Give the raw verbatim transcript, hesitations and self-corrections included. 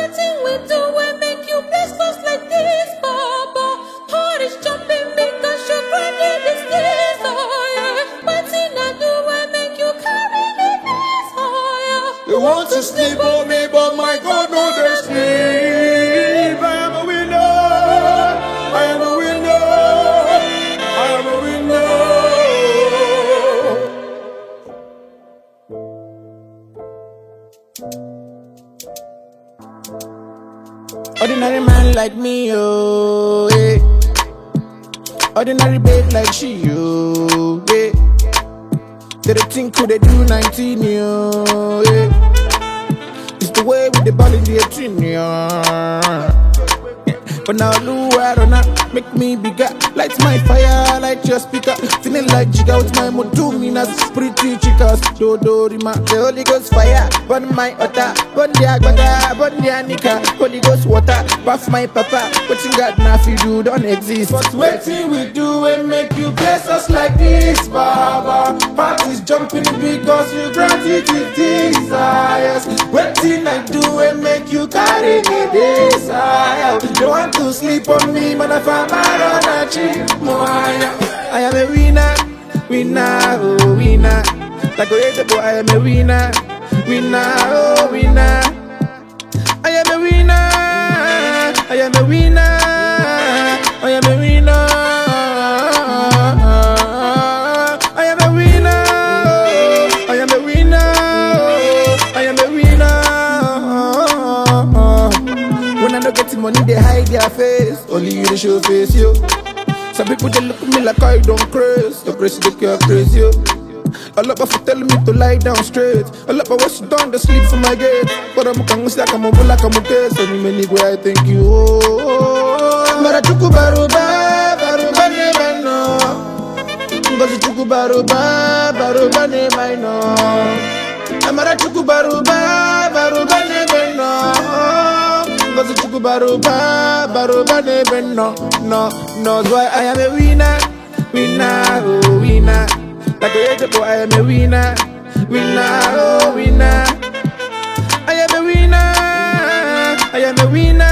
Nothing we do will make you bless us like this, Baba. Heart is jumping because you granted this desire. Nothing I do will make you carry me this higher. They want to sleep on me, but my God knows they sleep. I am a winner. I am a winner. I am a winner. Ordinary man like me, oh, eh. Ordinary babe like she, oh, eh. They don't think who they do nineteen, oh, eh. It's the way with the ball in the eighteen, yeah. But now look I don't know, make me bigger. Light my fire, light your speaker. Feeling like jigga with my moduminas. Pretty chicas, do do rima. The Holy Ghost fire, burn my otter. Burn the agbada, burn the anika. Holy Ghost water, bath my papa. What you got now if you do don't exist. But waiting we do and make you bless us like this, Baba. Parties jumping because you granted it desires. Waiting I do and make you carry me desire. Don't want to sleep on me, man. I found my own achieve. I am a winner, winner, oh winner. Like a boy, I am a winner, winner, oh winner. I am a winner, I am a winner, I am a winner. I am a winner, I am a winner, I am a winner. When I don't get the money, they hide their face. Only you they show face, yo. Some people they look at me like I don't craze. Your crazy, they care crazy, yo. A lot of for telling me to lie down straight. A lot of what you done, they sleep for my gate. But I'm going to like I'm a like I'm a case. So many go I thank you. Mara chuku baruba, baruba ne mano. Ngozi chuku baruba, baruba ne mano. Mara chuku baruba, baruba ne mano. Ngozi chuku baruba, baruba ne mano. No, no, why I am a winner, winner, oh winner. Like a boy, I am a winner, winner, oh winner. I am a winner, I am a winner.